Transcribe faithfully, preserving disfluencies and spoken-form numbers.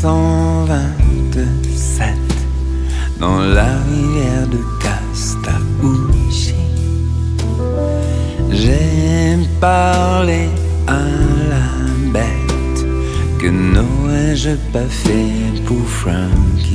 cent vingt-sept dans la rivière de Castaouchi. J'ai parlé à la bête, que n'aurais-je pas fait pour Frankie?